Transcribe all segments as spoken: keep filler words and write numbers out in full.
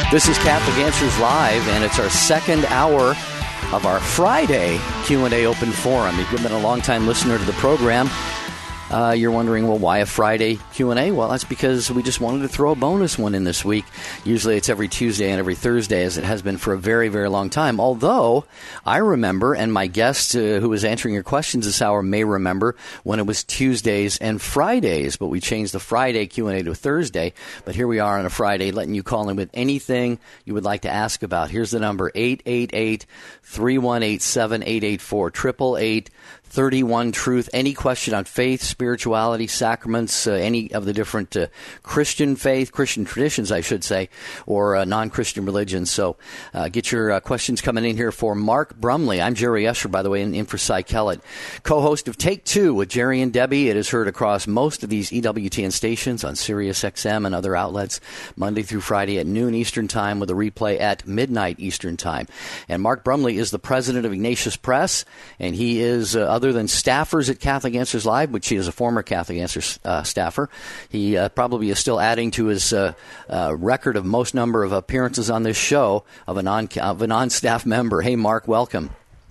This is Catholic Answers Live, and it's our second hour of our Friday Q and A Open Forum. If you've been a long-time listener to the program, Uh, you're wondering, well, why a Friday Q and A? Well, that's because we just wanted to throw a bonus one in this week. Usually it's every Tuesday and every Thursday, as it has been for a very, very long time. Although, I remember, and my guest uh, who was answering your questions this hour may remember, when it was Tuesdays and Fridays. But we changed the Friday Q and A to a Thursday. But here we are on a Friday, letting you call in with anything you would like to ask about. Here's the number, eight eight eight, three one eight, seven eight eight four, eight eight eight, thirty-one Truth. Any question on faith, spirituality, sacraments, uh, any of the different uh, Christian faith, Christian traditions, I should say, or uh, non-Christian religions. So uh, get your uh, questions coming in here for Mark Brumley. I'm Jerry Escher, by the way, in, in for Cy Kellett, co-host of Take Two with Jerry and Debbie. It is heard across most of these E W T N stations on Sirius X M and other outlets, Monday through Friday at noon Eastern Time, with a replay at midnight Eastern Time. And Mark Brumley is the president of Ignatius Press, and he is, uh, other than staffers at Catholic Answers Live, which he is a former Catholic Answers uh, staffer, he uh, probably is still adding to his uh, uh, record of most number of appearances on this show of a non of a non-staff member. Hey, Mark, welcome.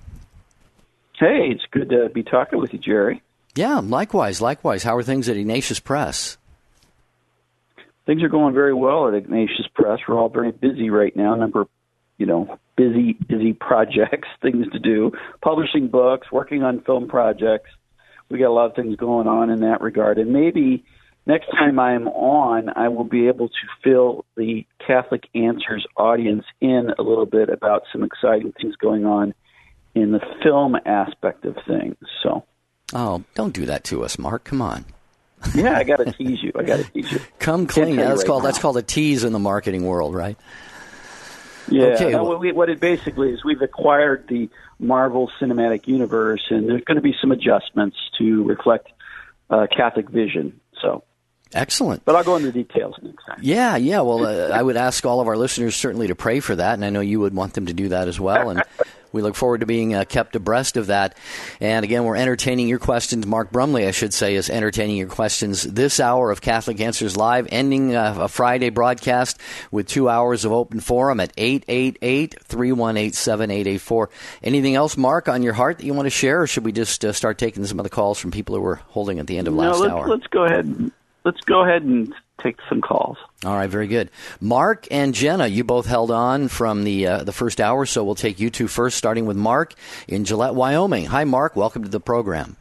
Hey, it's good to be talking with you, Jerry. Yeah, likewise, likewise. How are things at Ignatius Press? Things are going very well at Ignatius Press. We're all very busy right now. A number of, you know, busy, busy projects, things to do, publishing books, working on film projects. We got a lot of things going on in that regard. And maybe next time I'm on, I will be able to fill the Catholic Answers audience in a little bit about some exciting things going on in the film aspect of things. So, oh, don't do that to us, Mark. Come on. Yeah, I got to tease you. I got to tease you. Come clean. That's right called now. that's called a tease in the marketing world, right? Yeah, okay, no, well, what, we, what it basically is, we've acquired the Marvel Cinematic Universe, and there's going to be some adjustments to reflect uh, Catholic vision. So, excellent. But I'll go into the details next time. Yeah, yeah. Well, uh, I would ask all of our listeners certainly to pray for that, and I know you would want them to do that as well. And we look forward to being uh, kept abreast of that. And again, we're entertaining your questions. Mark Brumley, I should say, is entertaining your questions this hour of Catholic Answers Live, ending uh, a Friday broadcast with two hours of open forum at eight eight eight, three one eight, seven eight eight four. Anything else, Mark, on your heart that you want to share, or should we just uh, start taking some of the calls from people who were holding at the end of last no, let's, hour? let's go ahead. And, let's go ahead and take some calls. All right, very good. Mark and Jenna, you both held on from the uh, the first hour, so we'll take you two first, starting with Mark in Gillette, Wyoming. Hi, Mark. Welcome to the program.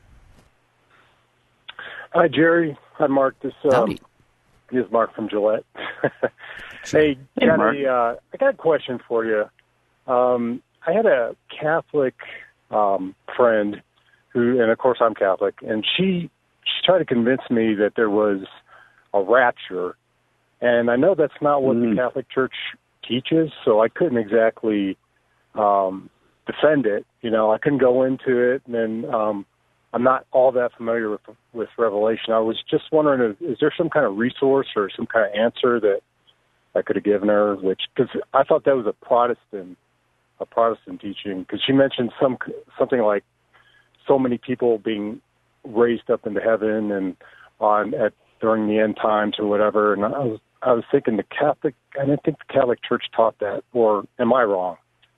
Hi, Jerry. Hi, Mark. This, um, Howdy. this is Mark from Gillette. Sure. Hey, Hey, got Mark. a, uh, I got a question for you. Um, I had a Catholic um, friend who, and of course I'm Catholic, and she she tried to convince me that there was a rapture, and I know that's not what Mm. the Catholic Church teaches, so I couldn't exactly um, defend it. You know, I couldn't go into it, and um, I'm not all that familiar with with Revelation. I was just wondering, is, is there some kind of resource or some kind of answer that I could have given her? Which, because I thought that was a Protestant a Protestant teaching, because she mentioned some something like so many people being raised up into heaven and on at during the end times or whatever. And I was I was thinking the Catholic, I didn't think the Catholic Church taught that, or am I wrong?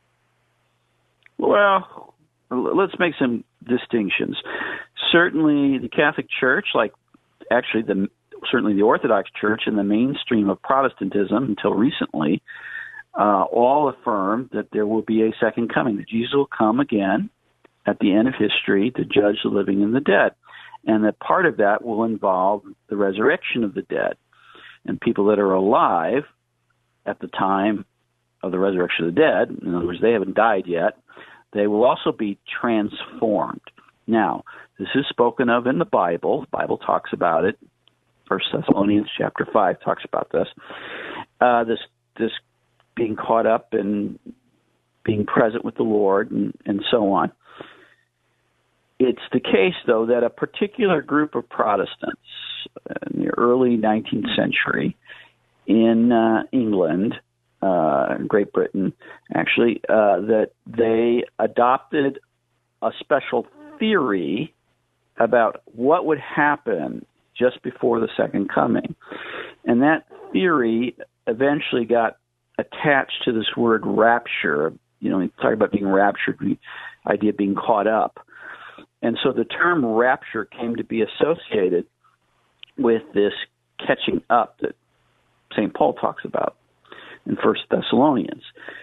Well, let's make some distinctions. Certainly, the Catholic Church, like actually the certainly the Orthodox Church and the mainstream of Protestantism until recently, uh, all affirm that there will be a second coming, that Jesus will come again at the end of history to judge the living and the dead, and that part of that will involve the resurrection of the dead. And people that are alive at the time of the resurrection of the dead, in other words, they haven't died yet, they will also be transformed. Now, this is spoken of in the Bible. The Bible talks about it. First Thessalonians chapter five talks about this. Uh, this this being caught up and being present with the Lord and, and so on. It's the case, though, that a particular group of Protestants in the early nineteenth century in uh, England, uh, Great Britain, actually, uh, that they adopted a special theory about what would happen just before the second coming. And that theory eventually got attached to this word rapture. You know, we talk about being raptured, the idea of being caught up. And so the term rapture came to be associated with this catching up that Saint Paul talks about in First Thessalonians.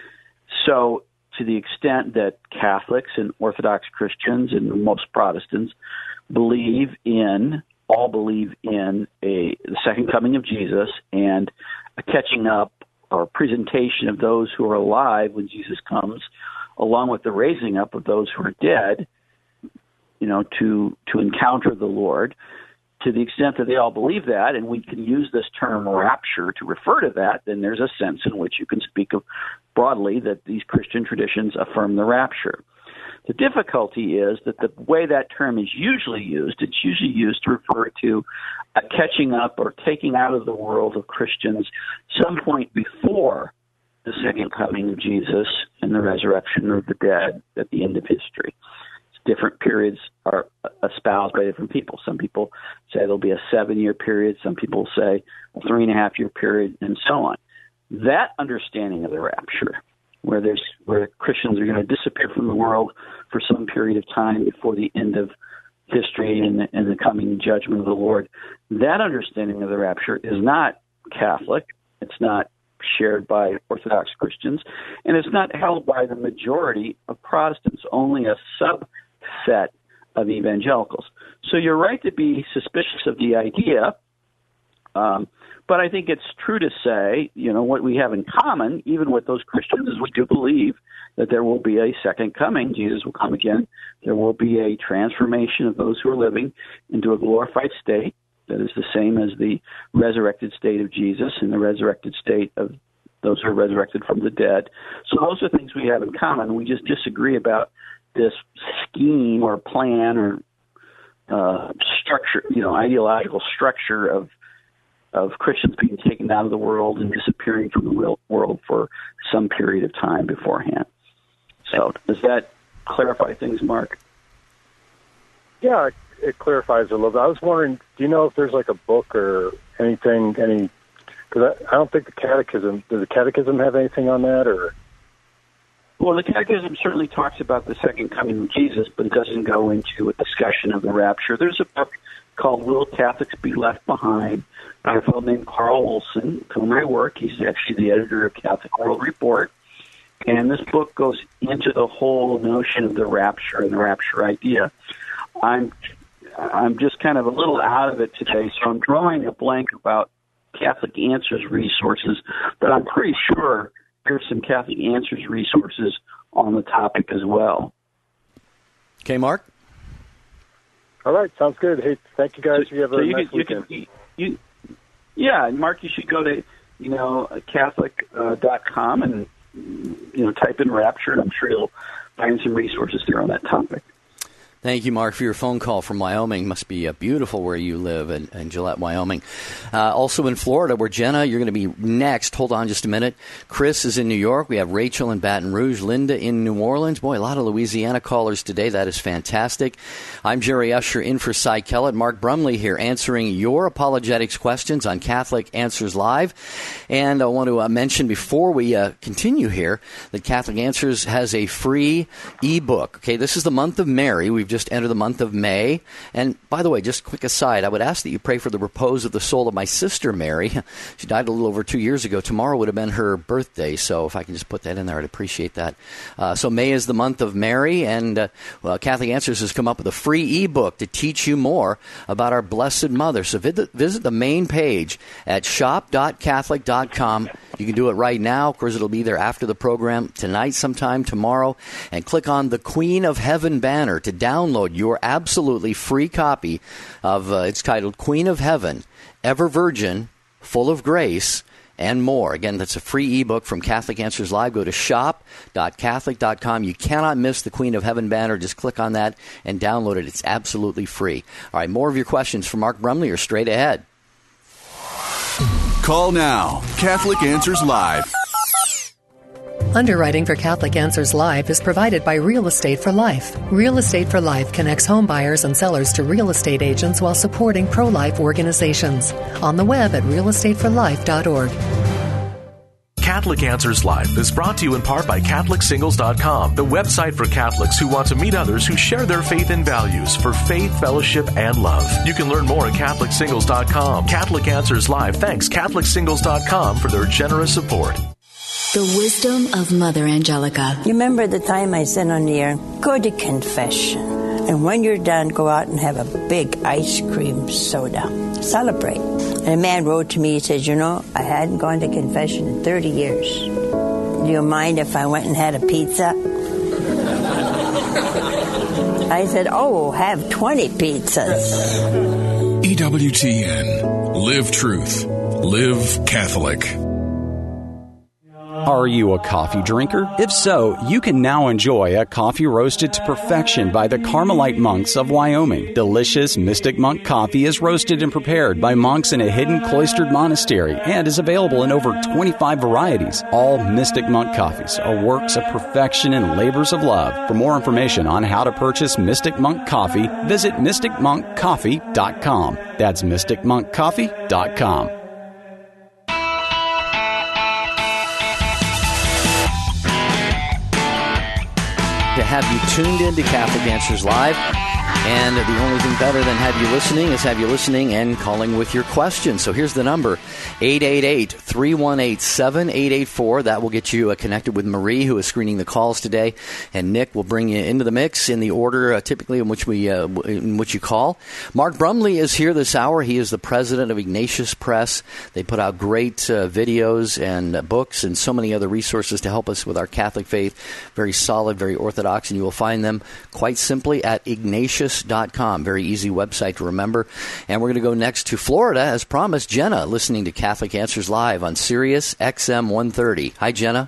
So to the extent that Catholics and Orthodox Christians and most Protestants believe in, all believe in a the second coming of Jesus and a catching up or presentation of those who are alive when Jesus comes, along with the raising up of those who are dead, you know, to to encounter the Lord. To the extent that they all believe that, and we can use this term rapture to refer to that, then there's a sense in which you can speak of broadly that these Christian traditions affirm the rapture. The difficulty is that the way that term is usually used, it's usually used to refer to a catching up or taking out of the world of Christians some point before the second coming of Jesus and the resurrection of the dead at the end of history. Different periods are espoused by different people. Some people say there'll be a seven-year period. Some people say a three-and-a-half-year period, and so on. That understanding of the rapture, where there's where Christians are going to disappear from the world for some period of time before the end of history and the, and the coming judgment of the Lord, that understanding of the rapture is not Catholic. It's not shared by Orthodox Christians, and it's not held by the majority of Protestants, only a subset of evangelicals. So you're right to be suspicious of the idea, um, but I think it's true to say, you know, what we have in common, even with those Christians, is we do believe that there will be a second coming. Jesus will come again. There will be a transformation of those who are living into a glorified state that is the same as the resurrected state of Jesus and the resurrected state of those who are resurrected from the dead. So those are things we have in common. We just disagree about this scheme or plan or uh, structure, you know, ideological structure of of Christians being taken out of the world and disappearing from the world for some period of time beforehand. So does that clarify things, Mark? Yeah, it, it clarifies a little bit. I was wondering, do you know if there's like a book or anything, any, because I, I don't think the catechism, does the catechism have anything on that, or? Well, the catechism certainly talks about the second coming of Jesus, but it doesn't go into a discussion of the rapture. There's a book called Will Catholics Be Left Behind by a fellow named Carl Olson, with whom I work. He's actually the editor of Catholic World Report. And this book goes into the whole notion of the rapture and the rapture idea. I'm I'm just kind of a little out of it today, so I'm drawing a blank about Catholic Answers resources, but I'm pretty sure there's some Catholic Answers resources on the topic as well. Okay, Mark? All right, sounds good. Hey, thank you guys. So, you have a so you nice can, weekend. You can, you, yeah, and Mark, you should go to, you know, Catholic dot com and, you know, type in rapture, and I'm sure you'll find some resources there on that topic. Thank you, Mark, for your phone call from Wyoming. Must be uh, beautiful where you live in, in Gillette, Wyoming. Uh, also in Florida, where Jenna, you're going to be next. Hold on just a minute. Chris is in New York. We have Rachel in Baton Rouge. Linda in New Orleans. Boy, a lot of Louisiana callers today. That is fantastic. I'm Jerry Usher in for Cy Kellett. Mark Brumley here answering your apologetics questions on Catholic Answers Live. And I want to uh, mention before we uh, continue here that Catholic Answers has a free ebook. Okay, this is the month of Mary. We've just entered the month of May. And by the way, just quick aside, I would ask that you pray for the repose of the soul of my sister, Mary. She died a little over two years ago. Tomorrow would have been her birthday, so if I can just put that in there, I'd appreciate that. Uh, so May is the month of Mary, and uh, well, Catholic Answers has come up with a free ebook to teach you more about our Blessed Mother. So visit, visit the main page at shop dot catholic dot com. You can do it right now. Of course, it'll be there after the program tonight, sometime tomorrow. And click on the Queen of Heaven banner to download your absolutely free copy of, uh, it's titled Queen of Heaven, Ever Virgin, Full of Grace, and more. Again, that's a free ebook from Catholic Answers Live. Go to shop dot catholic dot com. You cannot miss the Queen of Heaven banner. Just click on that and download it. It's absolutely free. All right, more of your questions for Mark Brumley are straight ahead. Call now. Catholic Answers Live. Underwriting for Catholic Answers Live is provided by Real Estate for Life. Real Estate for Life connects home buyers and sellers to real estate agents while supporting pro-life organizations. On the web at real estate for life dot org. Catholic Answers Live is brought to you in part by Catholic Singles dot com, the website for Catholics who want to meet others who share their faith and values for faith, fellowship, and love. You can learn more at Catholic Singles dot com. Catholic Answers Live thanks Catholic Singles dot com for their generous support. The wisdom of Mother Angelica. You remember the time I said on the air, go to confession. And when you're done, go out and have a big ice cream soda. Celebrate. And a man wrote to me, he said, you know, I hadn't gone to confession in thirty years. Do you mind if I went and had a pizza? I said, oh, have twenty pizzas. E W T N. Live truth. Live Catholic. Are you a coffee drinker? If so, you can now enjoy a coffee roasted to perfection by the Carmelite monks of Wyoming. Delicious Mystic Monk coffee is roasted and prepared by monks in a hidden cloistered monastery and is available in over twenty-five varieties. All Mystic Monk coffees are works of perfection and labors of love. For more information on how to purchase Mystic Monk coffee, visit mystic monk coffee dot com. That's mystic monk coffee dot com. To have you tuned in to Catholic Answers Live. And the only thing better than have you listening is have you listening and calling with your questions. So here's the number, eight eight eight, three one eight, seven eight eight four. That will get you uh, connected with Marie, who is screening the calls today. And Nick will bring you into the mix in the order uh, typically in which we uh, in which you call. Mark Brumley is here this hour. He is the president of Ignatius Press. They put out great uh, videos and uh, books and so many other resources to help us with our Catholic faith. Very solid, very orthodox. And you will find them quite simply at Ignatius dot com. Very easy website to remember. And we're going to go next to Florida, as promised. Jenna, listening to Catholic Answers Live on Sirius X M one thirty. Hi, Jenna.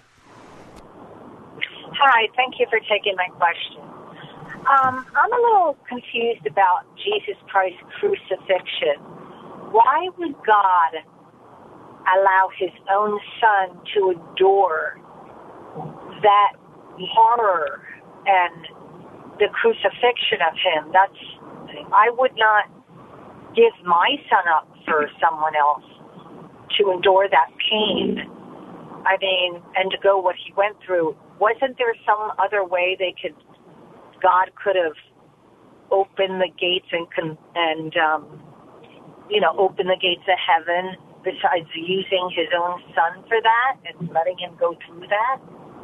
Hi, thank you for taking my question. Um, I'm a little confused about Jesus Christ's crucifixion. Why would God allow his own son to endure that horror and the crucifixion of him? That's, I would not give my son up for someone else to endure that pain. I mean, and to go what he went through. Wasn't there some other way they could, God could have opened the gates and, and um, you know, opened the gates of heaven besides using his own son for that and letting him go through that?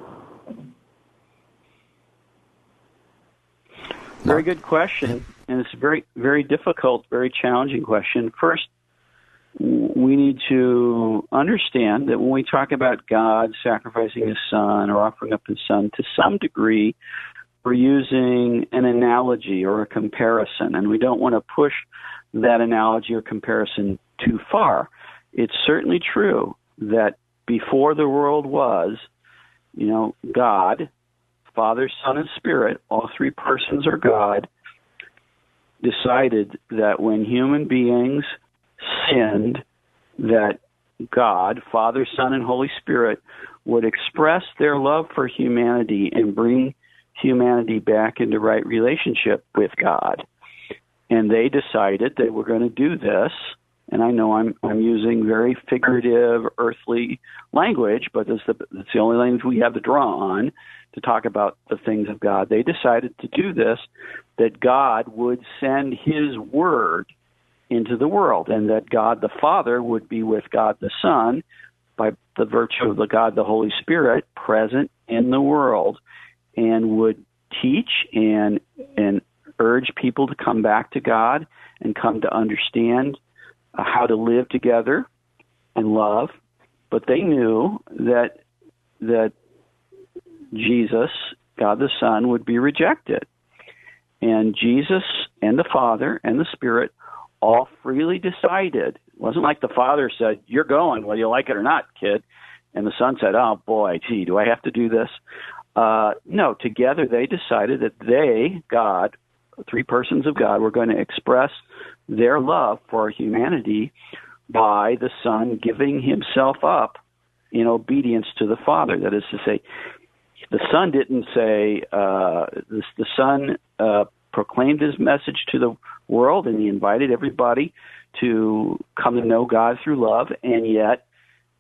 Very good question, and it's a very, very difficult, very challenging question. First, we need to understand that when we talk about God sacrificing his son or offering up his son, to some degree, we're using an analogy or a comparison, and we don't want to push that analogy or comparison too far. It's certainly true that before the world was, you know, God, Father, Son, and Spirit, all three persons are God, decided that when human beings sinned, that God, Father, Son, and Holy Spirit would express their love for humanity and bring humanity back into right relationship with God. And they decided they were going to do this. And I know I'm I'm using very figurative, earthly language, but it's the, it's the only language we have to draw on to talk about the things of God. They decided to do this, that God would send his word into the world, and that God the Father would be with God the Son by the virtue of the God the Holy Spirit present in the world, and would teach and and urge people to come back to God and come to understand uh, how to live together in love. But they knew that that Jesus, God the Son, would be rejected. And Jesus and the Father and the Spirit all freely decided. It wasn't like the Father said, you're going, whether you like it or not, kid. And the Son said, oh, boy, gee, do I have to do this? Uh, no, together they decided that they, God, three persons of God, were going to express their love for humanity by the Son giving himself up in obedience to the Father. That is to say, the Son didn't say, uh, the, the Son uh, proclaimed his message to the world, and he invited everybody to come to know God through love, and yet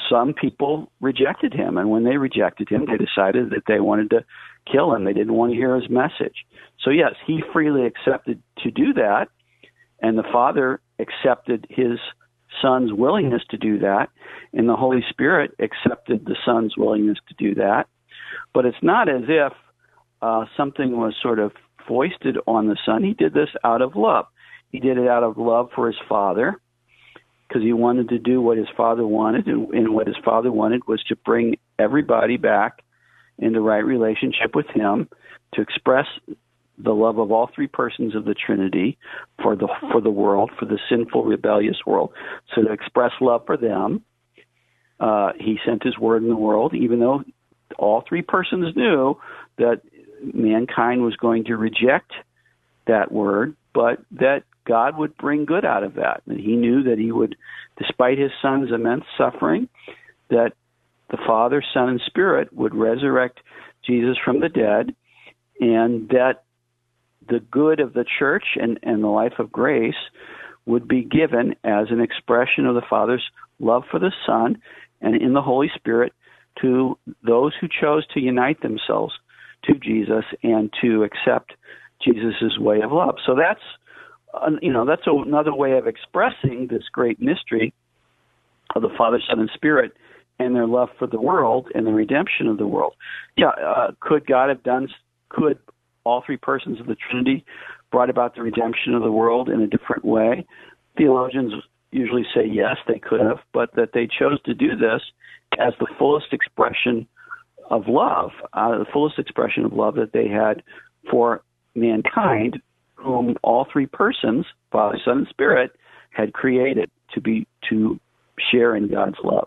some people rejected him, and when they rejected him, they decided that they wanted to kill him. They didn't want to hear his message. So yes, he freely accepted to do that, and the Father accepted his Son's willingness to do that, and the Holy Spirit accepted the Son's willingness to do that. But it's not as if uh, something was sort of foisted on the Son. He did this out of love. He did it out of love for his Father, because he wanted to do what his Father wanted, and, and what his Father wanted was to bring everybody back into right relationship with him, to express the love of all three persons of the Trinity for the for the world, for the sinful, rebellious world. So to express love for them, uh, he sent his word in the world, even though all three persons knew that mankind was going to reject that word, but that God would bring good out of that. And he knew that he would, despite his Son's immense suffering, that the Father, Son, and Spirit would resurrect Jesus from the dead, and that the good of the church and, and the life of grace would be given as an expression of the Father's love for the Son and in the Holy Spirit to those who chose to unite themselves to Jesus and to accept Jesus' way of love. So that's, uh, you know, that's another way of expressing this great mystery of the Father, Son, and Spirit and their love for the world and the redemption of the world. Yeah, uh, could God have done, could all three persons of the Trinity brought about the redemption of the world in a different way? Theologians usually say yes, they could have, but that they chose to do this as the fullest expression of love, uh, the fullest expression of love that they had for mankind, whom all three persons, Father, Son, and Spirit, had created to be to share in God's love.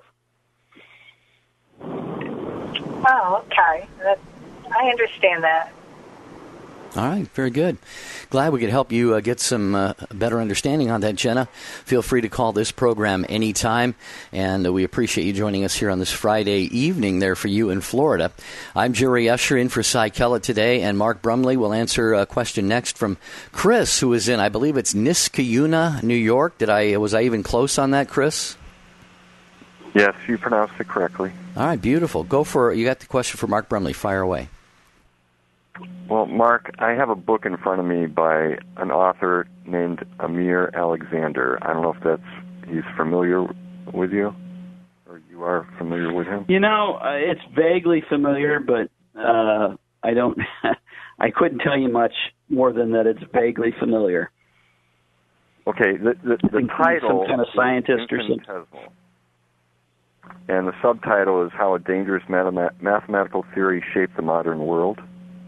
Oh, okay. That, I understand that. All right, very good. Glad we could help you uh, get some uh, better understanding on that, Jenna. Feel free to call this program anytime, and uh, we appreciate you joining us here on this Friday evening there for you in Florida. I'm Jerry Usher in for Cy Kellett today, and Mark Brumley will answer a question next from Chris, who is in, I believe it's Niskayuna, New York. Did I was I even close on that, Chris? Yes, you pronounced it correctly. All right, beautiful. Go for you got the question for Mark Brumley. Fire away. Well, Mark, I have a book in front of me by an author named Amir Alexander. I don't know if that's he's familiar with you, or you are familiar with him. You know, uh, it's vaguely familiar, but uh, I don't. I couldn't tell you much more than that. It's vaguely familiar. Okay, the the, the title some kind of scientist or something. And the subtitle is How a Dangerous Mathemat- Mathematical Theory Shaped the Modern World.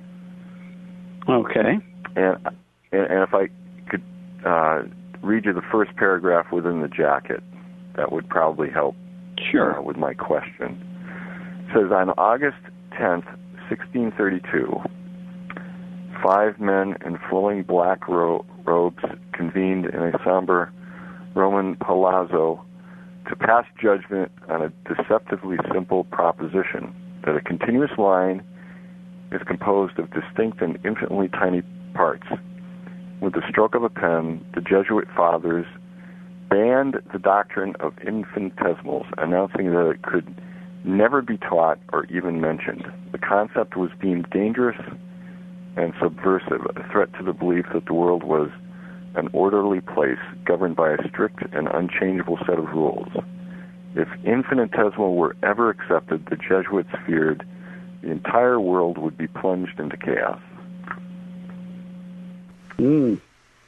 Okay. And and if I could uh, read you the first paragraph within the jacket, that would probably help sure. uh, with my question. It says, on August tenth, sixteen thirty-two, five men in flowing black ro- robes convened in a somber Roman palazzo to pass judgment on a deceptively simple proposition that a continuous line is composed of distinct and infinitely tiny parts. With the stroke of a pen, the Jesuit fathers banned the doctrine of infinitesimals, announcing that it could never be taught or even mentioned. The concept was deemed dangerous and subversive, a threat to the belief that the world was an orderly place governed by a strict and unchangeable set of rules. If infinitesimal were ever accepted, the Jesuits feared the entire world would be plunged into chaos. Mm.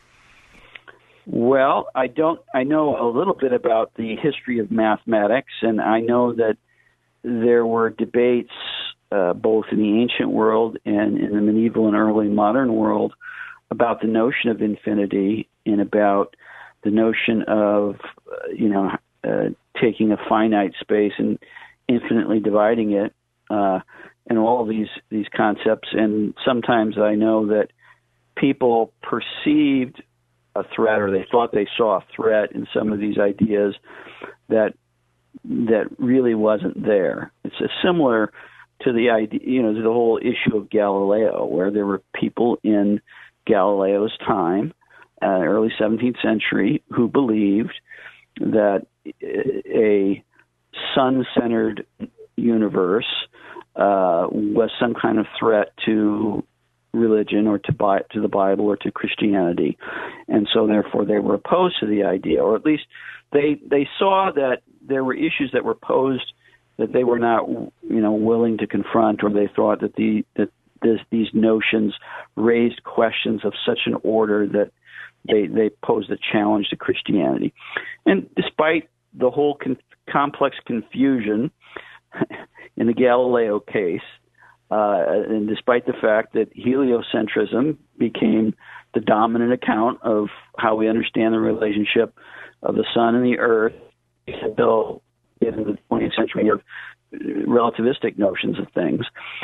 Well, I don't. I know a little bit about the history of mathematics, and I know that there were debates uh, both in the ancient world and in the medieval and early modern world about the notion of infinity and about the notion of, uh, you know, uh, taking a finite space and infinitely dividing it. Uh, and all of these, these concepts. And sometimes I know that people perceived a threat, or they thought they saw a threat in some of these ideas that that really wasn't there. It's a similar to the idea, you know, to the whole issue of Galileo, where there were people in Galileo's time, uh, early seventeenth century, who believed that a sun-centered universe uh, was some kind of threat to religion or to bi- to the Bible or to Christianity, and so therefore they were opposed to the idea, or at least they they saw that there were issues that were posed that they were not, you know, willing to confront, or they thought that the that this, these notions raised questions of such an order that they they posed a challenge to Christianity. And despite the whole con- complex confusion in the Galileo case, Uh, and despite the fact that heliocentrism became the dominant account of how we understand the relationship of the sun and the earth until in the twentieth century of relativistic notions of things,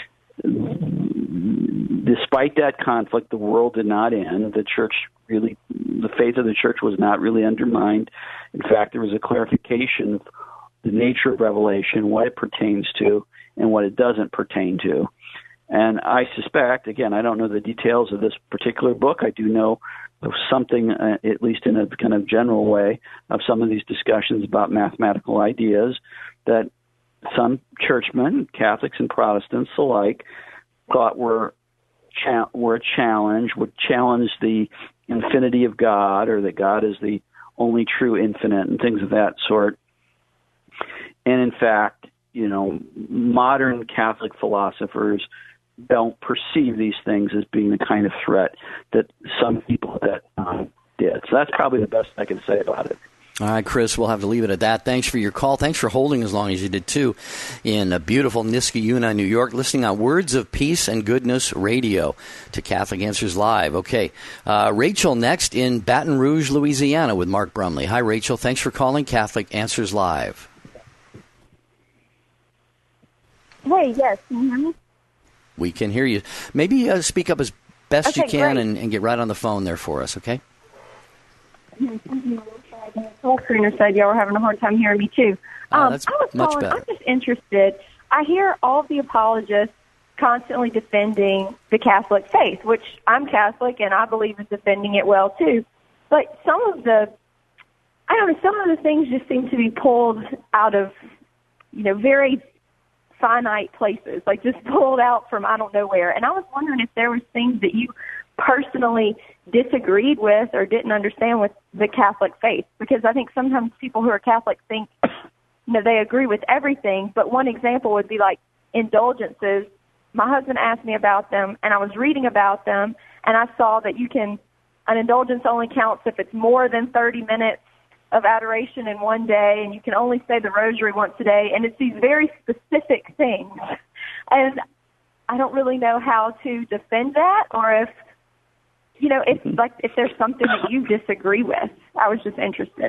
despite that conflict, the world did not end. The church really, the faith of the church was not really undermined. In fact, there was a clarification of the nature of revelation, what it pertains to, and what it doesn't pertain to. And I suspect, again, I don't know the details of this particular book. I do know of something, uh, at least in a kind of general way, of some of these discussions about mathematical ideas that some churchmen, Catholics and Protestants alike, thought were cha- were a challenge, would challenge the infinity of God, or that God is the only true infinite, and things of that sort. And in fact, you know, modern Catholic philosophers don't perceive these things as being the kind of threat that some people at that time did. So that's probably the best I can say about it. All right, Chris, we'll have to leave it at that. Thanks for your call. Thanks for holding as long as you did, too, in a beautiful Niskayuna, New York, listening on Words of Peace and Goodness Radio to Catholic Answers Live. Okay, uh, Rachel next in Baton Rouge, Louisiana with Mark Brumley. Hi, Rachel. Thanks for calling Catholic Answers Live. Hey, yes, can you hear me? We can hear you. Maybe uh, speak up as best okay, you can and, and, and get right on the phone there for us, okay? The whole screener said y'all were having a hard time hearing me, too. Oh, um, that's I was much calling, better. I'm just interested. I hear all of the apologists constantly defending the Catholic faith, which I'm Catholic and I believe in defending it well, too. But some of the, I don't know, some of the things just seem to be pulled out of, you know, very finite places, like just pulled out from I don't know where. And I was wondering if there was things that you personally disagreed with or didn't understand with the Catholic faith, because I think sometimes people who are Catholic think, you know, they agree with everything. But one example would be like indulgences. My husband asked me about them, and I was reading about them, and I saw that you can, an indulgence only counts if it's more than thirty minutes of adoration in one day, and you can only say the rosary once a day, and it's these very specific things. And I don't really know how to defend that, or if, you know, if like if there's something that you disagree with. I was just interested.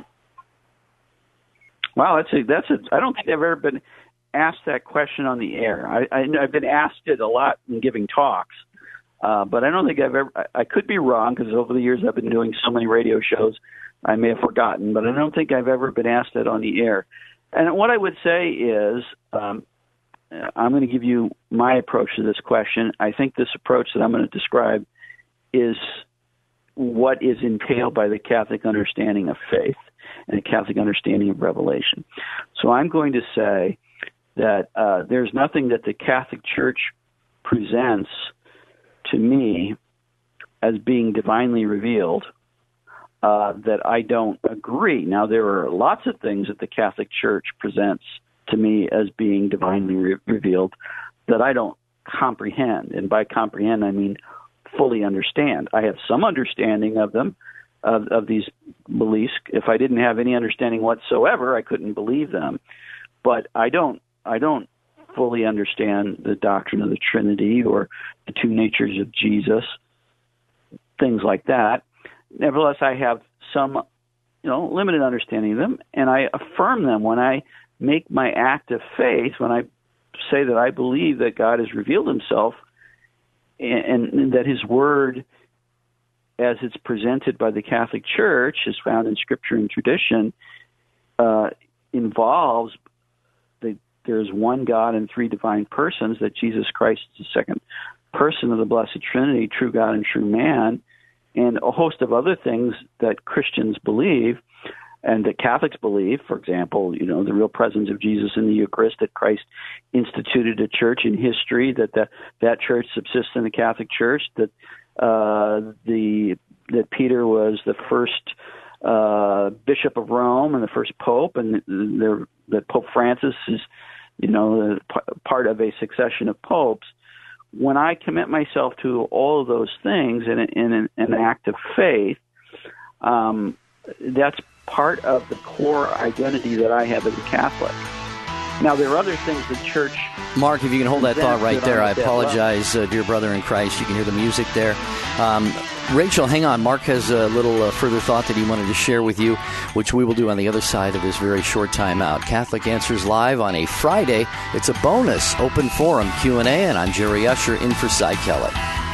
Wow, that's a, that's a, I don't think I've ever been asked that question on the air. I, I, I've been asked it a lot in giving talks, uh, but I don't think I've ever, I, I could be wrong, because over the years I've been doing so many radio shows, I may have forgotten, but I don't think I've ever been asked that on the air. And what I would say is, um, I'm going to give you my approach to this question. I think this approach that I'm going to describe is what is entailed by the Catholic understanding of faith and the Catholic understanding of revelation. So I'm going to say that uh, there's nothing that the Catholic Church presents to me as being divinely revealed uh, that I don't agree. Now, there are lots of things that the Catholic Church presents to me as being divinely re- revealed that I don't comprehend. And by comprehend, I mean fully understand. I have some understanding of them, of, of these beliefs. If I didn't have any understanding whatsoever, I couldn't believe them. But I don't, I don't fully understand the doctrine of the Trinity or the two natures of Jesus, things like that. Nevertheless, I have some, you know, limited understanding of them, and I affirm them when I make my act of faith, when I say that I believe that God has revealed himself and, and that his word, as it's presented by the Catholic Church, is found in Scripture and tradition, uh, involves the, there's one God and three divine persons, that Jesus Christ is the second person of the Blessed Trinity, true God and true man, and a host of other things that Christians believe. and that Catholics believe, for example, you know, the real presence of Jesus in the Eucharist, that Christ instituted a church in history, that the, that church subsists in the Catholic Church, that uh, the that Peter was the first uh, Bishop of Rome and the first Pope, and there, that Pope Francis is, you know, p- part of a succession of popes. When I commit myself to all of those things in, a, in an, an act of faith, um, that's part of the core identity that I have as a Catholic. Now, there are other things the Church... Mark, if you can hold that thought right there, I apologize, uh, dear brother in Christ. You can hear the music there. Um, Rachel, hang on. Mark has a little uh, further thought that he wanted to share with you, which we will do on the other side of this very short time out. Catholic Answers Live on a Friday. It's a bonus open forum Q and A, and I'm Jerry Usher in for Cy Kellett.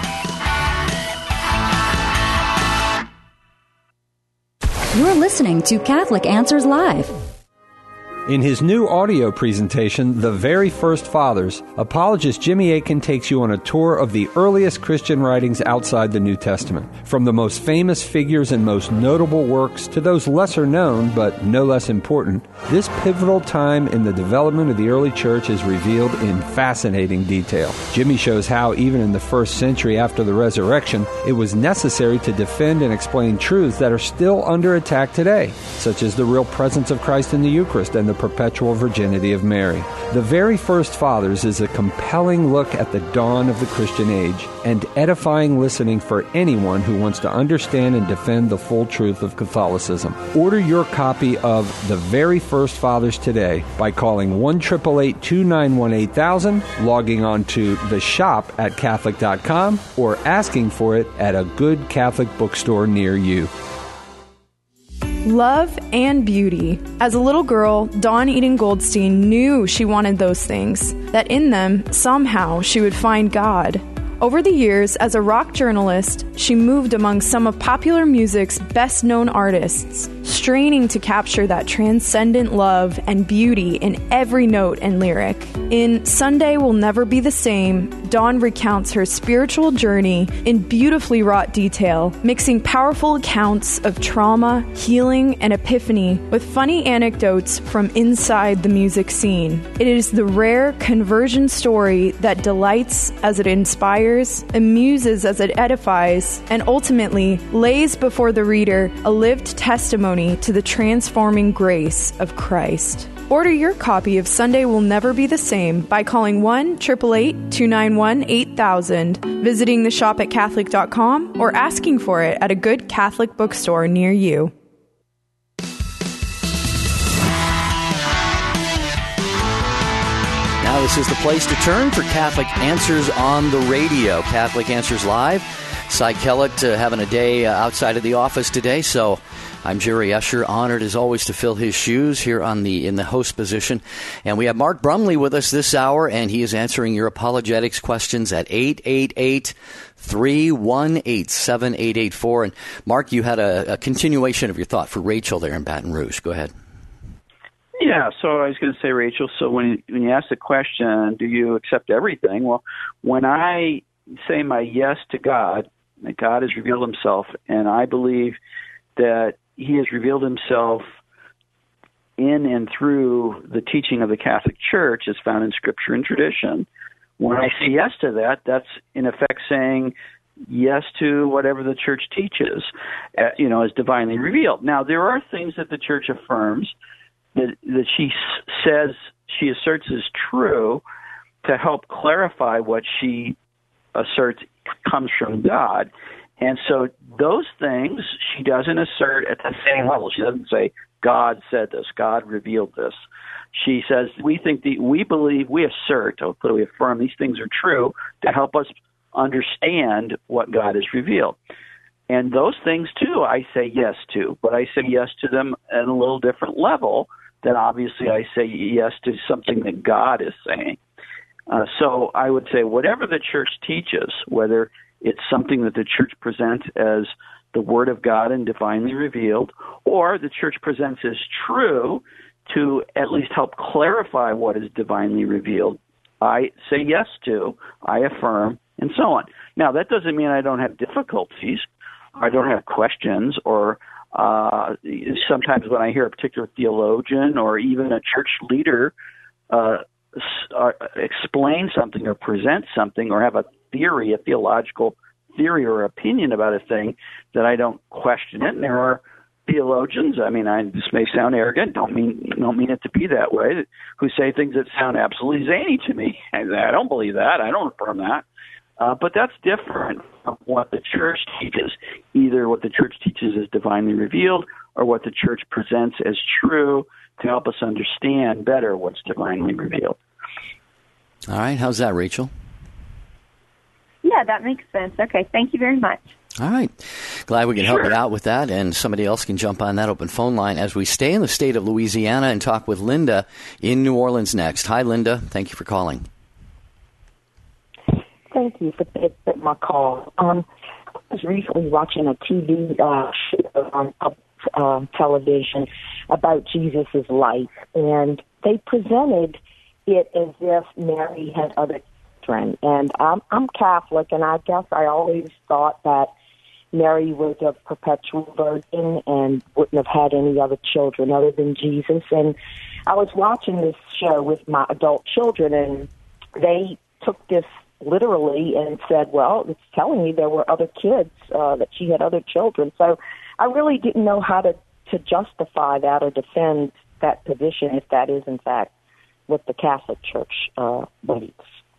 You're listening to Catholic Answers Live. In his new audio presentation, The Very First Fathers, apologist Jimmy Akin takes you on a tour of the earliest Christian writings outside the New Testament. From the most famous figures and most notable works to those lesser known but no less important, this pivotal time in the development of the early church is revealed in fascinating detail. Jimmy shows how, even in the first century after the resurrection, it was necessary to defend and explain truths that are still under attack today, such as the real presence of Christ in the Eucharist and the perpetual virginity of Mary. The Very First Fathers is a compelling look at the dawn of the Christian age and edifying listening for anyone who wants to understand and defend the full truth of Catholicism. Order your copy of The Very First Fathers today by calling one eight eight eight, two nine one, eight thousand, logging on to the shop at Catholic dot com, or asking for it at a good Catholic bookstore near you. Love and beauty. As a little girl, Dawn Eden Goldstein knew she wanted those things, that in them, somehow, she would find God. Over the years, as a rock journalist, she moved among some of popular music's best-known artists, straining to capture that transcendent love and beauty in every note and lyric. In Sunday Will Never Be the Same, Dawn recounts her spiritual journey in beautifully wrought detail, mixing powerful accounts of trauma, healing, and epiphany with funny anecdotes from inside the music scene. It is the rare conversion story that delights as it inspires, amuses as it edifies, and ultimately lays before the reader a lived testimony to the transforming grace of Christ. Order your copy of Sunday Will Never Be the Same by calling one eight eight eight, two nine one, eight thousand, visiting the shop at Catholic dot com, or asking for it at a good Catholic bookstore near you. Now this is the place to turn for Catholic Answers on the radio. Catholic Answers Live. Cy Kellett uh, having a day uh, outside of the office today, so I'm Jerry Usher, honored as always to fill his shoes here on the in the host position. And we have Mark Brumley with us this hour, and he is answering your apologetics questions at eight eight eight, three one eight, seven eight eight four. And Mark, you had a, a continuation of your thought for Rachel there in Baton Rouge. Go ahead. Yeah, so I was going to say, Rachel, so when you, when you ask the question, do you accept everything? Well, when I say my yes to God, that God has revealed himself, and I believe that he has revealed himself in and through the teaching of the Catholic Church as found in Scripture and tradition. When I say yes to that, that's in effect saying yes to whatever the Church teaches, uh, you know, as divinely revealed. Now, there are things that the Church affirms that, that she s- says, she asserts is true to help clarify what she asserts comes from God. And so those things she doesn't assert at the same level. She doesn't say, God said this, God revealed this. She says, we think the, we believe, we assert, or we affirm these things are true to help us understand what God has revealed. And those things, too, I say yes to, but I say yes to them at a little different level than obviously I say yes to something that God is saying. Uh, so I would say whatever the Church teaches, whether it's something that the Church presents as the Word of God and divinely revealed, or the Church presents as true to at least help clarify what is divinely revealed, I say yes to, I affirm, and so on. Now, that doesn't mean I don't have difficulties, I don't have questions, or Uh, sometimes when I hear a particular theologian or even a church leader uh, uh, explain something or present something or have a theory, a theological theory or opinion about a thing, that I don't question it. And there are theologians, I mean, I this may sound arrogant, don't mean don't mean it to be that way, who say things that sound absolutely zany to me. And I don't believe that. I don't affirm that. Uh, but that's different from what the church teaches. Either what the church teaches is divinely revealed, or what the church presents as true to help us understand better what's divinely revealed. All right. How's that, Rachel? Yeah, that makes sense. Okay, thank you very much. All right. Glad we can help Sure. you out with that, and somebody else can jump on that open phone line as we stay in the state of Louisiana and talk with Linda in New Orleans next. Hi, Linda. Thank you for calling. Thank you for taking my call. Um, I was recently watching a T V uh, show on uh, television about Jesus' life, and they presented it as if Mary had other children. And I'm, I'm Catholic, and I guess I always thought that Mary was a perpetual virgin and wouldn't have had any other children other than Jesus. And I was watching this show with my adult children, and they took this literally and said, well, it's telling you there were other kids, uh, that she had other children. So I really didn't know how to, to justify that or defend that position, if that is, in fact, what the Catholic Church uh, believes.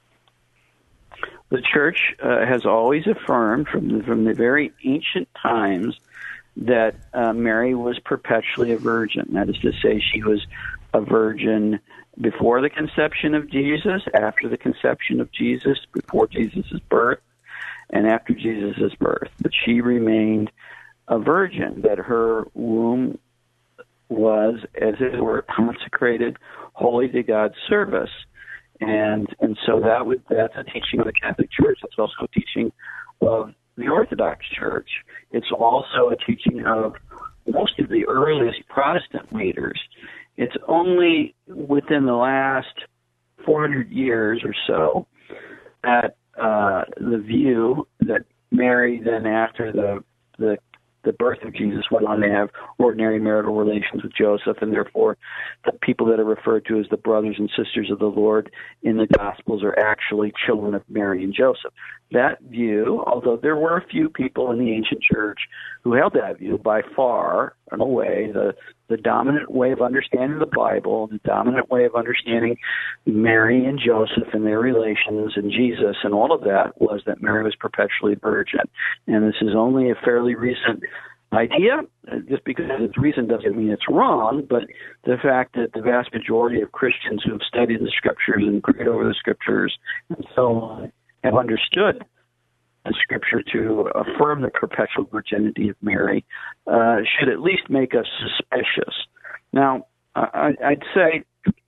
The Church uh, has always affirmed from the, from the very ancient times that uh, Mary was perpetually a virgin. That is to say, she was a virgin before the conception of Jesus, after the conception of Jesus, before Jesus' birth, and after Jesus' birth. But she remained a virgin, that her womb was, as it were, consecrated wholly to God's service. And and so that would, that's a teaching of the Catholic Church. It's also a teaching of the Orthodox Church. It's also a teaching of most of the earliest Protestant leaders. It's only within the last four hundred years or so that uh, the view that Mary then, after the, the the birth of Jesus, went on to have ordinary marital relations with Joseph, and therefore the people that are referred to as the brothers and sisters of the Lord in the Gospels are actually children of Mary and Joseph. That view, although there were a few people in the ancient church who held that view, by far and away the the dominant way of understanding the Bible, the dominant way of understanding Mary and Joseph and their relations and Jesus and all of that was that Mary was perpetually virgin. And this is only a fairly recent idea. Just because it's recent doesn't mean it's wrong, but the fact that the vast majority of Christians who have studied the Scriptures and prayed over the Scriptures and so on have understood the Scripture to affirm the perpetual virginity of Mary uh, should at least make us suspicious. Now, I, I'd say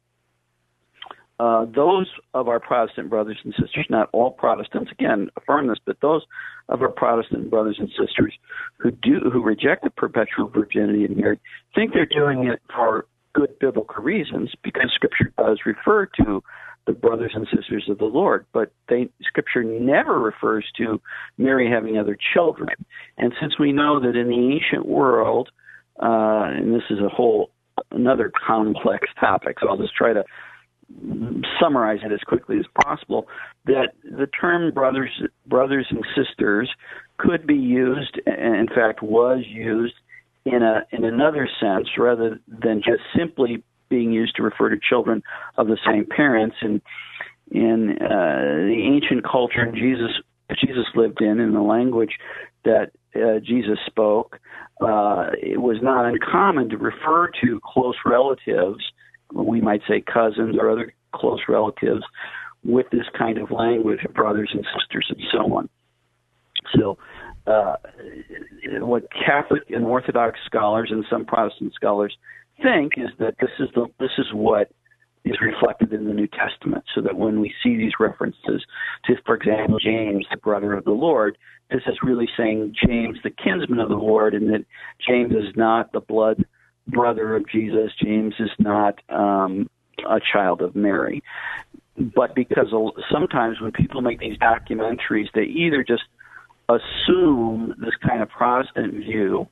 uh, those of our Protestant brothers and sisters, not all Protestants, again, affirm this, but those of our Protestant brothers and sisters who do who reject the perpetual virginity of Mary think they're doing it for good biblical reasons, because Scripture does refer to the brothers and sisters of the Lord, but they, Scripture never refers to Mary having other children. And since we know that in the ancient world, uh, and this is a whole another complex topic, so I'll just try to summarize it as quickly as possible, that the term brothers, brothers and sisters could be used, and in fact was used, in a in another sense, rather than just simply being used to refer to children of the same parents. And in uh, the ancient culture Jesus Jesus lived in, in the language that uh, Jesus spoke, uh, it was not uncommon to refer to close relatives, we might say cousins or other close relatives, with this kind of language of brothers and sisters and so on. So uh, what Catholic and Orthodox scholars and some Protestant scholars think is that this is the this is what is reflected in the New Testament, so that when we see these references to, for example, James, the brother of the Lord, this is really saying James, the kinsman of the Lord, and that James is not the blood brother of Jesus. James is not um, a child of Mary. But because sometimes when people make these documentaries, they either just assume this kind of Protestant view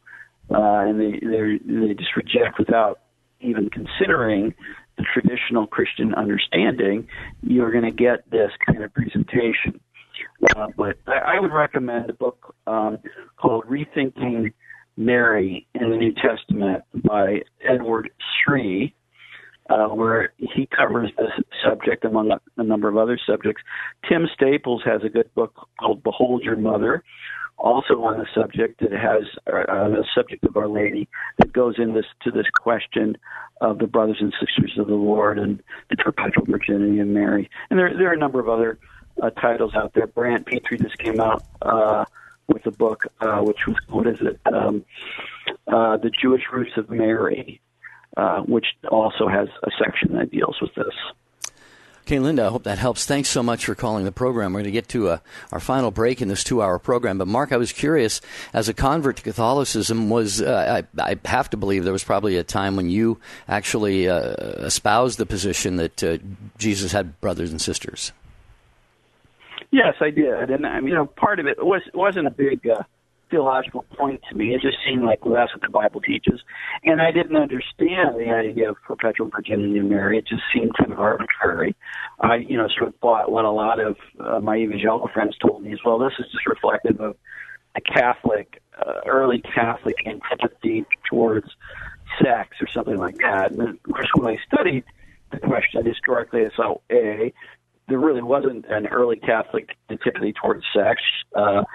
uh, and they they just reject without even considering the traditional Christian understanding, you're going to get this kind of presentation. Uh, but I, I would recommend a book um, called Rethinking Mary in the New Testament by Edward Sri, uh, where he covers this subject among a, a number of other subjects. Tim Staples has a good book called Behold Your Mother, also on the subject that has uh, the subject of Our Lady, that goes into this, to this question of the brothers and sisters of the Lord and the perpetual virginity of Mary. And there, there are a number of other uh, titles out there. Brant Petrie just came out uh, with a book, uh, which was, what is it, um, uh, The Jewish Roots of Mary, uh, which also has a section that deals with this. Okay, Linda, I hope that helps. Thanks so much for calling the program. We're going to get to uh, our final break in this two-hour program. But, Mark, I was curious, as a convert to Catholicism, was uh, I, I have to believe there was probably a time when you actually uh, espoused the position that uh, Jesus had brothers and sisters. Yes, I did. And, I mean, you know, part of it was, wasn't a big uh, theological point to me. It just seemed like, well, that's what the Bible teaches. And I didn't understand the idea of perpetual virginity of Mary. It just seemed kind of arbitrary. I, you know, sort of thought what a lot of uh, my evangelical friends told me is, well, this is just reflective of a Catholic, uh, early Catholic antipathy towards sex or something like that. And of course, when I studied the question historically, I saw, A, there really wasn't an early Catholic antipathy towards sex. Uh,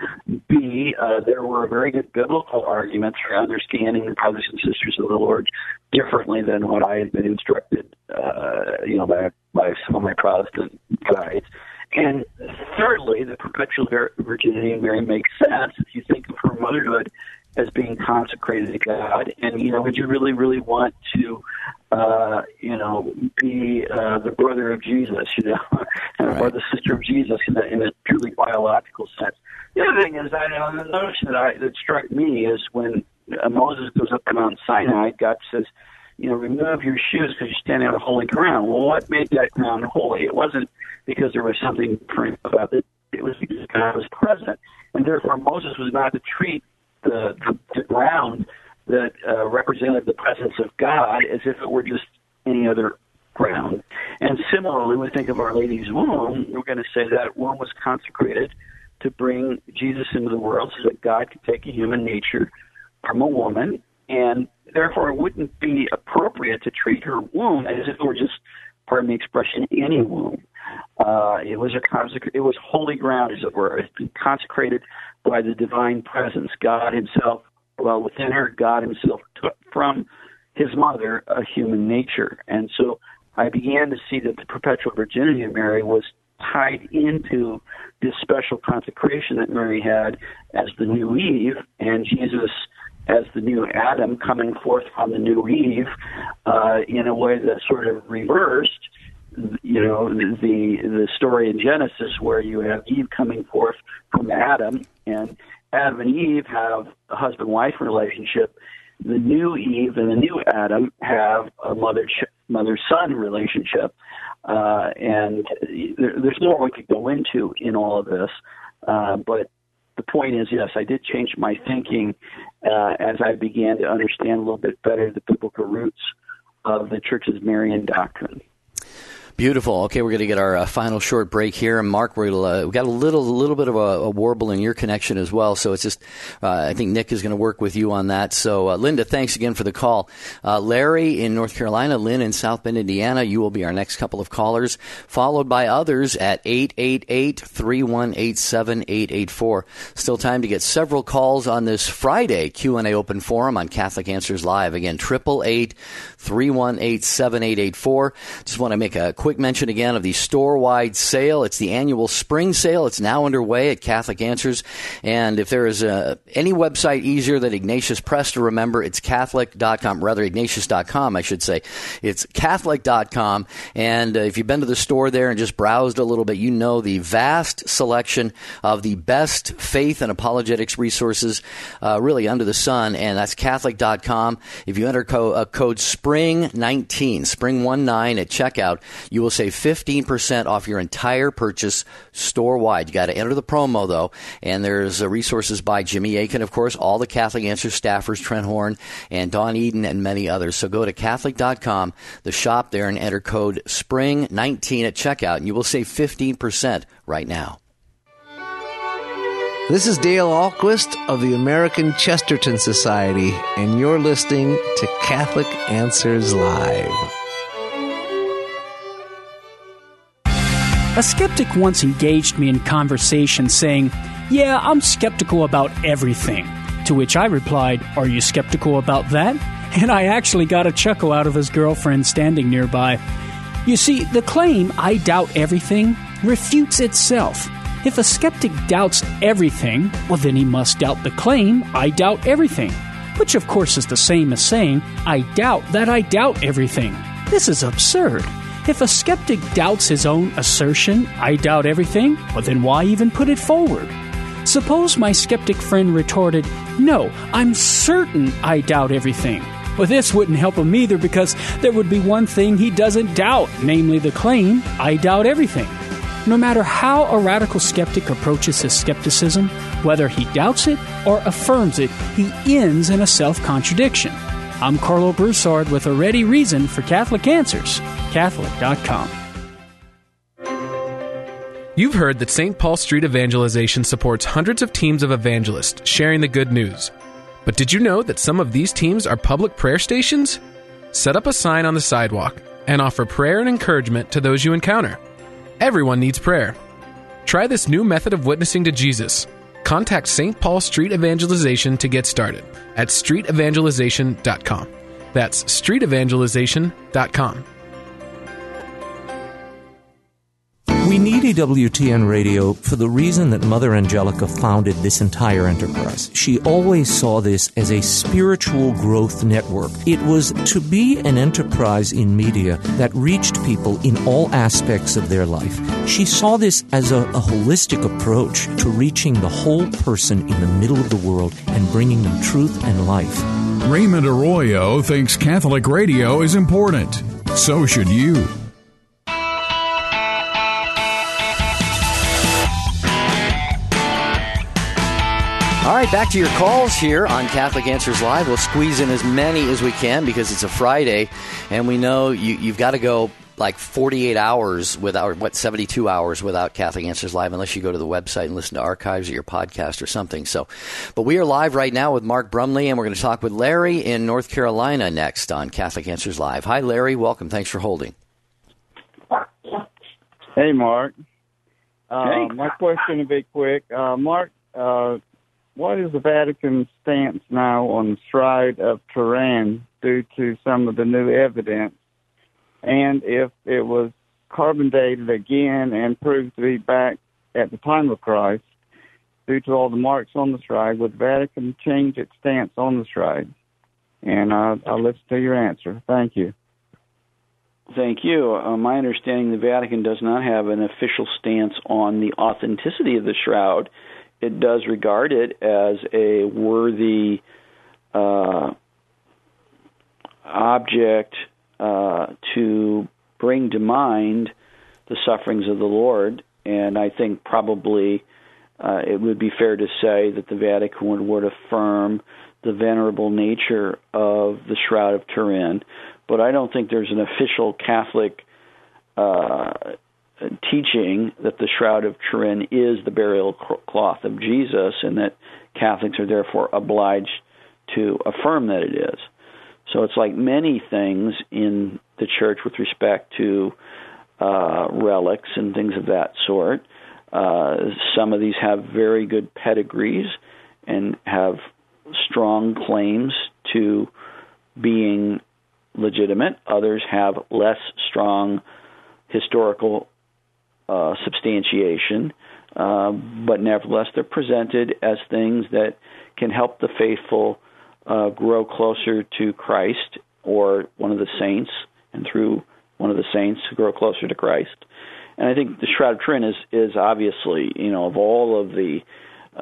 B, uh, there were very good biblical arguments for understanding the brothers and sisters of the Lord differently than what I had been instructed, uh, you know, by, by some of my Protestant guides. And thirdly, the perpetual virginity of Mary makes sense if you think of her motherhood as being consecrated to God. And, you know, would you really, really want to, uh, you know, be uh, the brother of Jesus, you know, right. or the sister of Jesus in a, in a purely biological sense? The other thing is, I know the notion that, I, that struck me is when uh, Moses goes up to Mount Sinai, God says, you know, remove your shoes because you're standing on holy ground. Well, what made that ground holy? It wasn't because there was something different about it. It was because God was present. And therefore, Moses was not to treat the, the, the ground that uh, represented the presence of God as if it were just any other ground. And similarly, we think of Our Lady's womb, we're going to say that womb was consecrated to bring Jesus into the world so that God could take a human nature from a woman, and therefore it wouldn't be appropriate to treat her womb as if it were just, pardon the expression, any womb. Uh, it was a consec- it was holy ground, as it were. It's been consecrated by the divine presence. God himself, well, within her, God himself took from his mother a human nature. And so I began to see that the perpetual virginity of Mary was tied into this special consecration that Mary had as the new Eve, and Jesus as the new Adam coming forth from the new Eve uh, in a way that sort of reversed, you know, the the story in Genesis where you have Eve coming forth from Adam, and Adam and Eve have a husband-wife relationship. The new Eve and the new Adam have a mother mother-son relationship, uh, and there, there's more we could go into in all of this, uh, but the point is, yes, I did change my thinking uh, as I began to understand a little bit better the biblical roots of the Church's Marian doctrine. Beautiful. Okay, we're going to get our uh, final short break here. And Mark, we'll, uh, we've got a little little bit of a, a warble in your connection as well. So it's just, uh, I think Nick is going to work with you on that. So, uh, Linda, thanks again for the call. Uh, Larry in North Carolina, Lynn in South Bend, Indiana, you will be our next couple of callers, followed by others at eight eight eight, three one eight, seven eight eight four. Still time to get several calls on this Friday Q and A Open Forum on Catholic Answers Live. Again, eight eight eight, three one eight, seven eight eight four. Just want to make a quick Quick mention again of the store-wide sale. It's the annual spring sale. It's now underway at Catholic Answers. And if there is a, any website easier than Ignatius Press to remember, it's Catholic dot com, rather Ignatius dot com, I should say. It's Catholic dot com. And uh, if you've been to the store there and just browsed a little bit, you know the vast selection of the best faith and apologetics resources uh, really under the sun. And that's Catholic dot com. If you enter co- uh, code spring nineteen, spring nineteen at checkout, you you will save fifteen percent off your entire purchase store-wide. You got to enter the promo, though, and there's uh, resources by Jimmy Akin, of course, all the Catholic Answers staffers, Trent Horn and Don Eden, and many others. So go to Catholic dot com, the shop there, and enter code spring nineteen at checkout, and you will save fifteen percent right now. This is Dale Ahlquist of the American Chesterton Society, and you're listening to Catholic Answers Live. A skeptic once engaged me in conversation saying, "Yeah, I'm skeptical about everything." To which I replied, "Are you skeptical about that?" And I actually got a chuckle out of his girlfriend standing nearby. You see, the claim, "I doubt everything," refutes itself. If a skeptic doubts everything, well, then he must doubt the claim, "I doubt everything," which of course is the same as saying, "I doubt that I doubt everything." This is absurd. If a skeptic doubts his own assertion, "I doubt everything," well, then why even put it forward? Suppose my skeptic friend retorted, "No, I'm certain I doubt everything." Well, this wouldn't help him either, because there would be one thing he doesn't doubt, namely the claim, "I doubt everything." No matter how a radical skeptic approaches his skepticism, whether he doubts it or affirms it, he ends in a self-contradiction. I'm Carlo Broussard with a ready reason for Catholic Answers, Catholic dot com. You've heard that Saint Paul Street Evangelization supports hundreds of teams of evangelists sharing the good news. But did you know that some of these teams are public prayer stations? Set up a sign on the sidewalk and offer prayer and encouragement to those you encounter. Everyone needs prayer. Try this new method of witnessing to Jesus. Contact Saint Paul Street Evangelization to get started at street evangelization dot com. That's street evangelization dot com. We need E W T N Radio for the reason that Mother Angelica founded this entire enterprise. She always saw this as a spiritual growth network. It was to be an enterprise in media that reached people in all aspects of their life. She saw this as a, a holistic approach to reaching the whole person in the middle of the world and bringing them truth and life. Raymond Arroyo thinks Catholic radio is important. So should you. All right, back to your calls here on Catholic Answers Live. We'll squeeze in as many as we can because it's a Friday, and we know you, you've got to go like forty-eight hours without, what, seventy-two hours without Catholic Answers Live, unless you go to the website and listen to archives or your podcast or something. So, but we are live right now with Mark Brumley, and we're going to talk with Larry in North Carolina next on Catholic Answers Live. Hi, Larry. Welcome. Thanks for holding. Hey, Mark. Uh, Hey. My question will be quick. Uh, Mark, uh, what is the Vatican's stance now on the Shroud of Turin due to some of the new evidence? And if it was carbon dated again and proved to be back at the time of Christ, due to all the marks on the shroud, would the Vatican change its stance on the shroud? And uh, I'll listen to your answer. Thank you. Thank you. Uh, my understanding, the Vatican does not have an official stance on the authenticity of the shroud. It does regard it as a worthy uh, object uh, to bring to mind the sufferings of the Lord, and I think probably uh, it would be fair to say that the Vatican would affirm the venerable nature of the Shroud of Turin, but I don't think there's an official Catholic uh, teaching that the Shroud of Turin is the burial cloth of Jesus, and that Catholics are therefore obliged to affirm that it is. So it's like many things in the Church with respect to uh, relics and things of that sort. Uh, some of these have very good pedigrees and have strong claims to being legitimate. Others have less strong historical uh, substantiation, uh, but nevertheless they're presented as things that can help the faithful uh, grow closer to Christ or one of the saints, and through one of the saints to grow closer to Christ. And I think the Shroud of Turin is, is obviously, you know, of all of the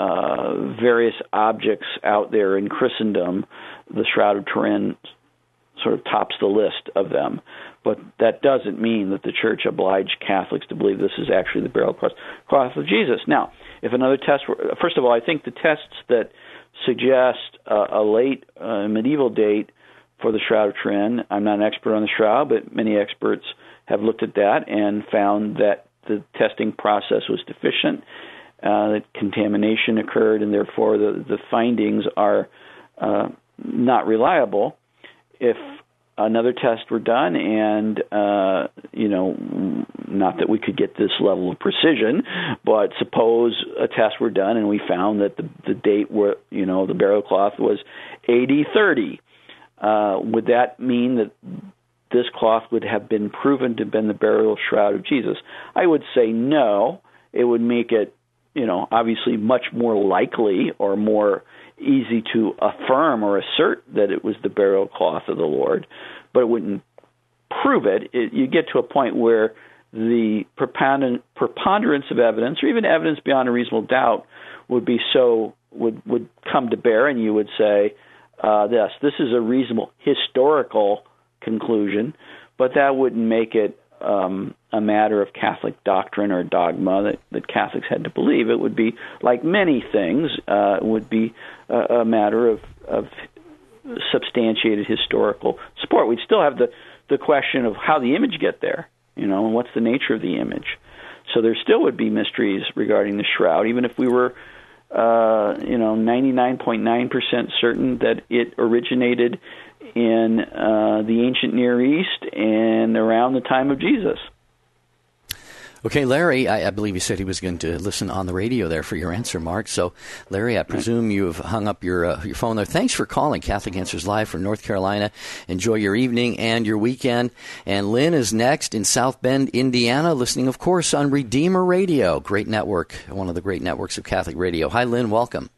uh, various objects out there in Christendom, the Shroud of Turin sort of tops the list of them. But that doesn't mean that the Church obliged Catholics to believe this is actually the burial cloth of Jesus. Now, if another test were, first of all, I think the tests that suggest uh, a late uh, medieval date for the Shroud of Turin, I'm not an expert on the Shroud, but many experts have looked at that and found that the testing process was deficient, uh, that contamination occurred, and therefore the, the findings are uh, not reliable. If another test were done, and, uh, you know, not that we could get this level of precision, but suppose a test were done and we found that the, the date where, you know, the burial cloth was A D thirty, uh, would that mean that this cloth would have been proven to have been the burial shroud of Jesus? I would say no. It would make it, you know, obviously much more likely or more easy to affirm or assert that it was the burial cloth of the Lord, but it wouldn't prove it. it you get to a point where the preponderance of evidence, or even evidence beyond a reasonable doubt, would be so would would come to bear, and you would say, uh, "Yes, this is a reasonable historical conclusion," but that wouldn't make it um, a matter of Catholic doctrine or dogma that, that Catholics had to believe. It would be, like many things, uh, would be a, a matter of, of substantiated historical support. We'd still have the, the question of how the image get there, you know, and what's the nature of the image. So there still would be mysteries regarding the shroud, even if we were, uh, you know, ninety-nine point nine percent certain that it originated in uh, the ancient Near East and around the time of Jesus. Okay, Larry, I, I believe you said he was going to listen on the radio there for your answer, Mark. So, Larry, I presume you've hung up your uh, your phone there. Thanks for calling Catholic Answers Live from North Carolina. Enjoy your evening and your weekend. And Lynn is next in South Bend, Indiana, listening, of course, on Redeemer Radio. Great network, one of the great networks of Catholic radio. Hi, Lynn. Welcome.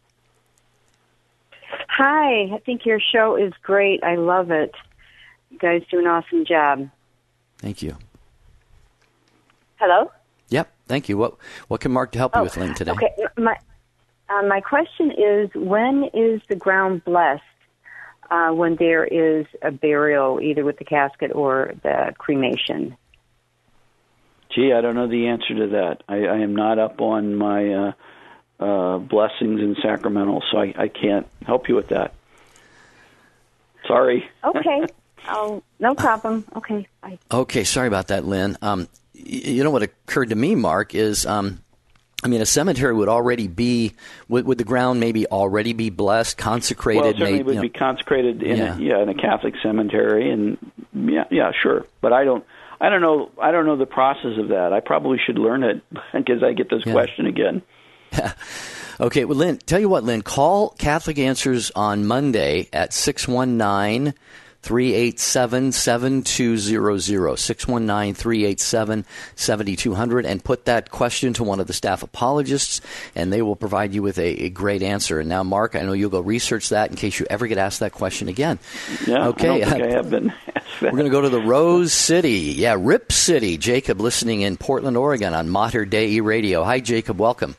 Hi. I think your show is great. I love it. You guys do an awesome job. Thank you. Hello? Yep, thank you. What what can Mark help you oh, with, Lynn, today? Okay, my uh, my question is, when is the ground blessed uh, when there is a burial, either with the casket or the cremation? Gee, I don't know the answer to that. I, I am not up on my uh, uh, blessings and sacramentals, so I, I can't help you with that. Sorry. Okay. Oh, no problem. Okay, bye. Okay, sorry about that, Lynn. Um, you know what occurred to me, Mark, is, um, I mean, a cemetery would already be, would, would the ground maybe already be blessed, consecrated? Well, it certainly made, would you know, be consecrated in yeah. a, yeah, in a Catholic cemetery, and yeah, yeah, sure. But I don't, I don't know, I don't know the process of that. I probably should learn it because I get this yeah. question again. Okay, well, Lynn, tell you what, Lynn, call Catholic Answers on Monday at six one nine, three eight seven, seven two zero zero, six one nine, three eight seven, seven two zero zero, and put that question to one of the staff apologists, and they will provide you with a, a great answer. And now, Mark, I know you'll go research that in case you ever get asked that question again. Yeah, okay. I don't think I have been asked that. We're going to go to the Rose City. Yeah, Rip City. Jacob listening in Portland, Oregon on Mater Dei Radio. Hi, Jacob. Welcome.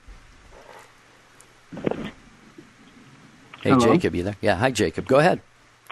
Hey, Hello? Jacob, you there? Yeah, hi, Jacob. Go ahead.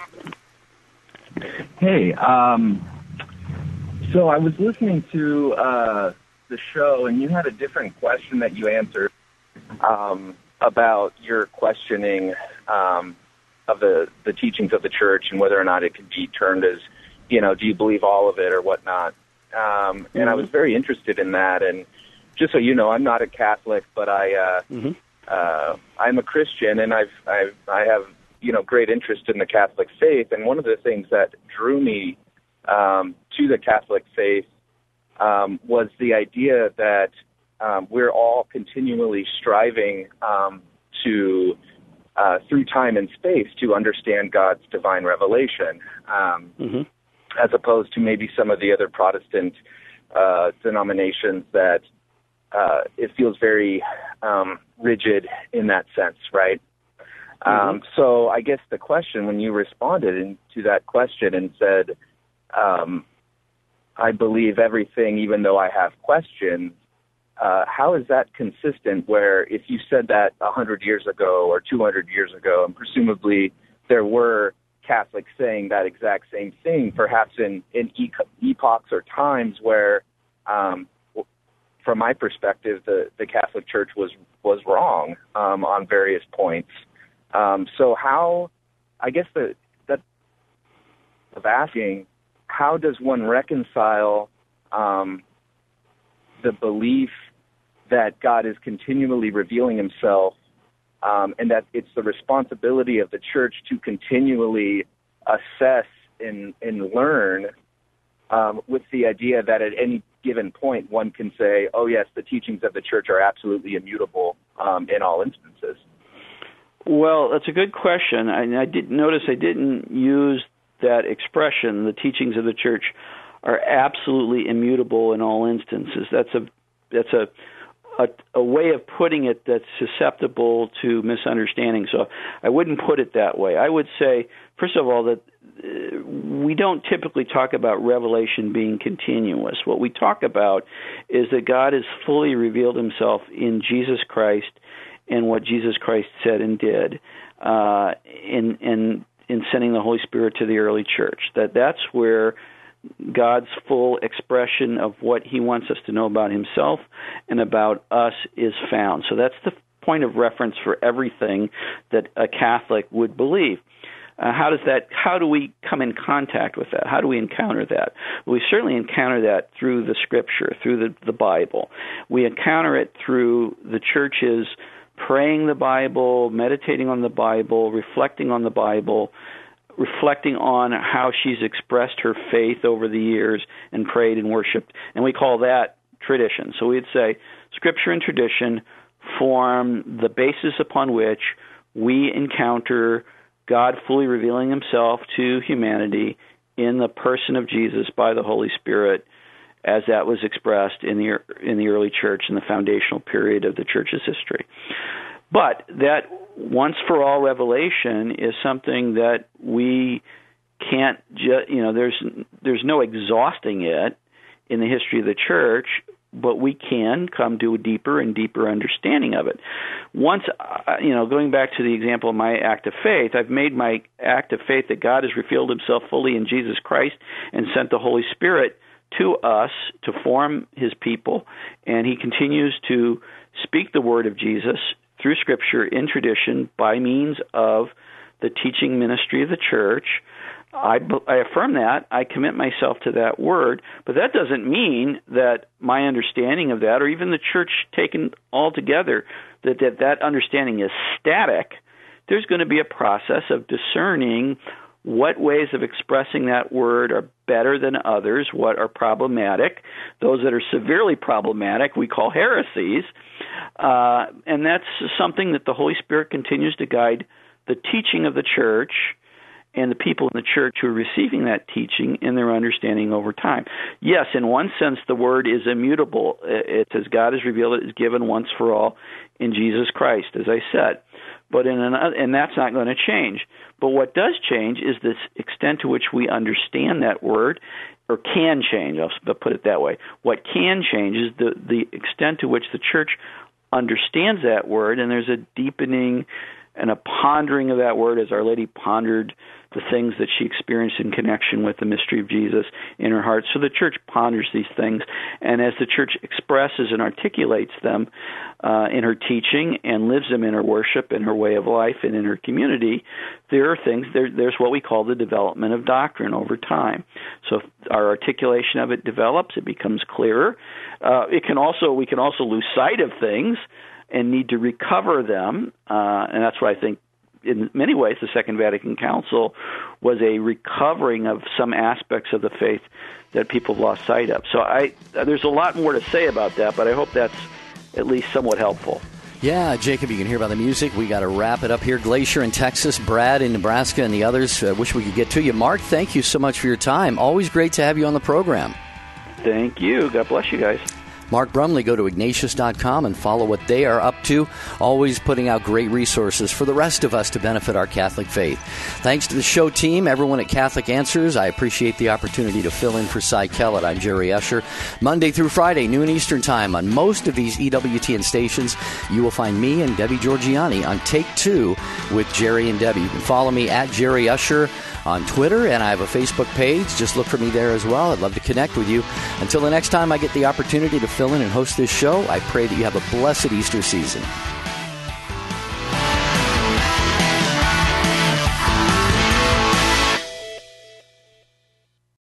Hey, um, so I was listening to uh, the show, and you had a different question that you answered um, about your questioning um, of the, the teachings of the church and whether or not it can be termed as, you know, do you believe all of it or whatnot? Um, and I was very interested in that. And just so you know, I'm not a Catholic, but I uh, mm-hmm. uh, I'm a Christian, and I've, I've I have. you know, great interest in the Catholic faith. And one of the things that drew me um, to the Catholic faith um, was the idea that um, we're all continually striving um, to, uh, through time and space, to understand God's divine revelation, um, mm-hmm. as opposed to maybe some of the other Protestant uh, denominations that uh, it feels very um, rigid in that sense, right? Um, so I guess the question, when you responded in, to that question and said, um, I believe everything even though I have questions, uh, how is that consistent where if you said that one hundred years ago or two hundred years ago, and presumably there were Catholics saying that exact same thing, perhaps in, in e- epochs or times where, um, from my perspective, the, the Catholic Church was, was wrong um, on various points. Um, so how, I guess the, that of asking, how does one reconcile um, the belief that God is continually revealing himself, um, and that it's the responsibility of the church to continually assess and, and learn, um, with the idea that at any given point one can say, oh, yes, the teachings of the church are absolutely immutable um, in all instances? Well, that's a good question. I, I did notice I didn't use that expression, the teachings of the church are absolutely immutable in all instances. That's a that's a A, a way of putting it that's susceptible to misunderstanding. So I wouldn't put it that way. I would say, first of all, that uh, we don't typically talk about revelation being continuous. What we talk about is that God has fully revealed himself in Jesus Christ and what Jesus Christ said and did uh, in, in, in sending the Holy Spirit to the early church. That that's where God's full expression of what he wants us to know about himself and about us is found. So that's the point of reference for everything that a Catholic would believe. Uh, how does that? How do we come in contact with that? How do we encounter that? We certainly encounter that through the Scripture, through the, the Bible. We encounter it through the church's praying the Bible, meditating on the Bible, reflecting on the Bible, reflecting on how she's expressed her faith over the years and prayed and worshiped. And we call that tradition. So we'd say Scripture and tradition form the basis upon which we encounter God fully revealing himself to humanity in the person of Jesus by the Holy Spirit, as that was expressed in the in the early church in the foundational period of the church's history. But that once-for-all revelation is something that we can't just, you know, there's there's no exhausting it in the history of the church, but we can come to a deeper and deeper understanding of it. Once, uh, you know, going back to the example of my act of faith, I've made my act of faith that God has revealed himself fully in Jesus Christ and sent the Holy Spirit to us to form his people, and he continues to speak the word of Jesus through Scripture in tradition by means of the teaching ministry of the church. I, I affirm that. I commit myself to that word, but that doesn't mean that my understanding of that, or even the church taken all together, that that, that understanding is static. There's going to be a process of discerning what ways of expressing that word are better than others, what are problematic. Those that are severely problematic we call heresies. Uh, and that's something that the Holy Spirit continues to guide the teaching of the church and the people in the church who are receiving that teaching in their understanding over time. Yes, in one sense, the word is immutable. It's as God has revealed it, is given once for all in Jesus Christ, as I said. But in another, and that's not going to change. But what does change is this extent to which we understand that word, or can change, I'll put it that way. What can change is the, the extent to which the church understands that word, and there's a deepening and a pondering of that word as Our Lady pondered the things that she experienced in connection with the mystery of Jesus in her heart. So the church ponders these things, and as the church expresses and articulates them uh, in her teaching and lives them in her worship and her way of life and in her community, there are things, there, there's what we call the development of doctrine over time. So if our articulation of it develops, it becomes clearer. Uh, it can also, we can also lose sight of things and need to recover them, uh, and that's why I think in many ways the Second Vatican Council was a recovering of some aspects of the faith that people have lost sight of. So I, there's a lot more to say about that, but I hope that's at least somewhat helpful. Yeah, Jacob, you can hear by the music. We got to wrap it up here. Glacier in Texas, Brad in Nebraska, and the others. I uh, wish we could get to you. Mark, thank you so much for your time. Always great to have you on the program. Thank you. God bless you guys. Mark Brumley, go to Ignatius dot com and follow what they are up to, always putting out great resources for the rest of us to benefit our Catholic faith. Thanks to the show team, everyone at Catholic Answers. I appreciate the opportunity to fill in for Cy Kellett. I'm Jerry Usher. Monday through Friday, noon Eastern Time, on most of these E W T N stations, you will find me and Debbie Georgiani on Take Two with Jerry and Debbie. You can follow me at Jerry Usher on Twitter, and I have a Facebook page. Just look for me there as well. I'd love to connect with you. Until the next time I get the opportunity to fill in and host this show, I pray that you have a blessed Easter season.